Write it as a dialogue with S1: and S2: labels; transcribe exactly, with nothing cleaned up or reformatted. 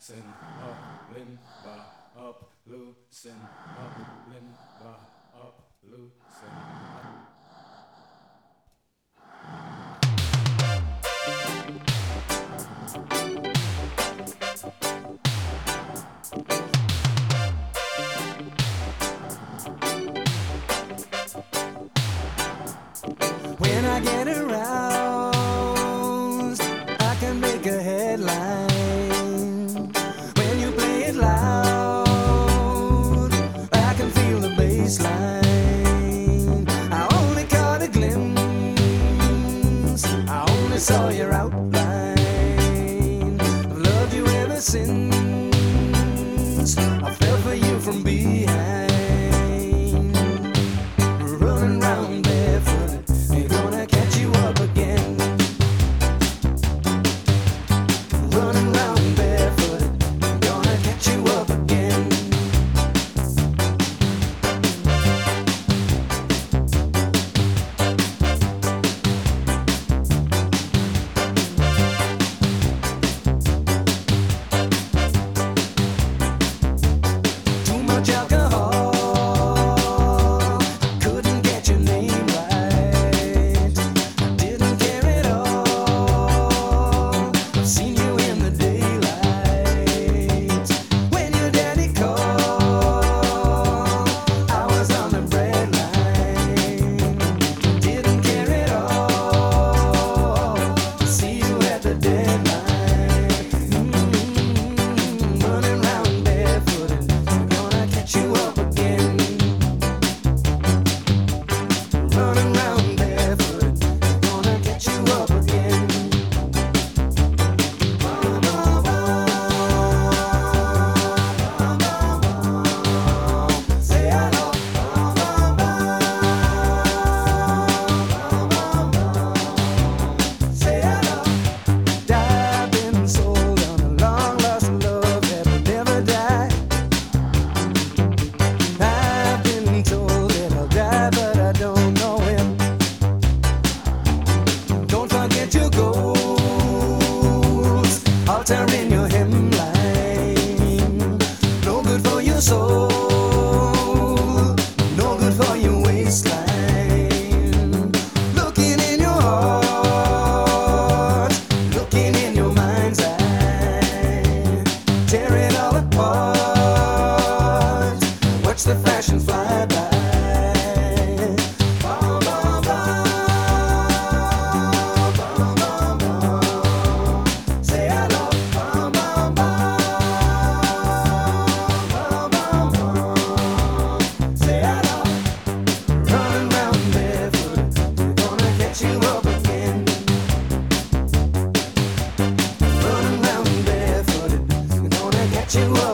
S1: loosen up, limber up, loosen up, limber up, loosen up.
S2: When I get aroused, I can make a headline. When you play it loud, I can feel the bass line. I only caught a glimpse, I only saw your outline. I've loved you ever since I fell for you from behind. Running round barefoot, ain't gonna catch you up again. Running round barefoot, ain't gonna catch you up again. Too much alcohol couldn't get your name right. Didn't care at all. I've seen you in the daylight. When your daddy called, I was on the bread line. Didn't care at all. See you at the deadline. Mm, running round barefooted, gonna catch you up again. Running round barefoot, gonna catch you up again. Say hello. Say hello. I've been sold on a long lost love that will never die. I've been told that I'll die, but I don't know him. Don't forget your goals, altar in your hemline. No good for your soul, no good for your waistline. Looking in your heart, looking in your mind's eye. Tear it all apart, watch the fashion fly by. Bum, bum, bum. Bum, bum, bum. Say hello. Bum, bum, bum. Bum, bum, bum. Say hello. Running round barefoot, we're gonna catch you up again. Running round barefooted, we're gonna catch you up.